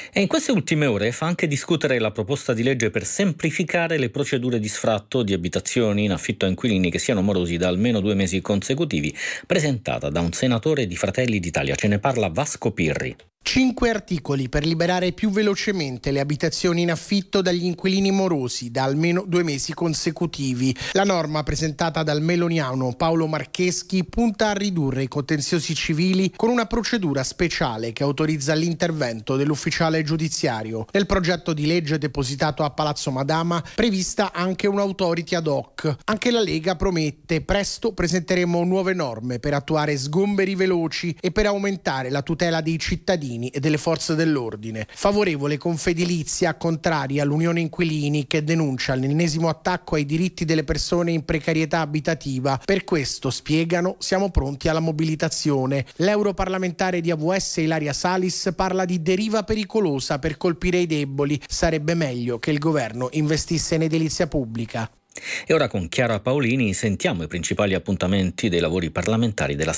E in queste ultime ore fa anche discutere la proposta di legge per semplificare le procedure di sfratto di abitazioni in affitto a inquilini che siano morosi da almeno 2 mesi consecutivi, presentata da un senatore di Fratelli d'Italia. Ce ne parla Vasco Pirri. 5 articoli per liberare più velocemente le abitazioni in affitto dagli inquilini morosi da almeno 2 mesi consecutivi. La norma presentata dal meloniano Paolo Marcheschi punta a ridurre i contenziosi civili con una procedura speciale che autorizza l'intervento dell'ufficiale giudiziario. Nel progetto di legge depositato a Palazzo Madama prevista anche un'autority ad hoc. Anche la Lega promette: presto presenteremo nuove norme per attuare sgomberi veloci e per aumentare la tutela dei cittadini e delle forze dell'ordine. Favorevole Confedilizia, contraria all'Unione Inquilini, che denuncia l'ennesimo attacco ai diritti delle persone in precarietà abitativa. Per questo, spiegano, siamo pronti alla mobilitazione. L'europarlamentare di AVS Ilaria Salis parla di deriva pericolosa per colpire i deboli. Sarebbe meglio che il governo investisse in edilizia pubblica. E ora con Chiara Paolini sentiamo i principali appuntamenti dei lavori parlamentari della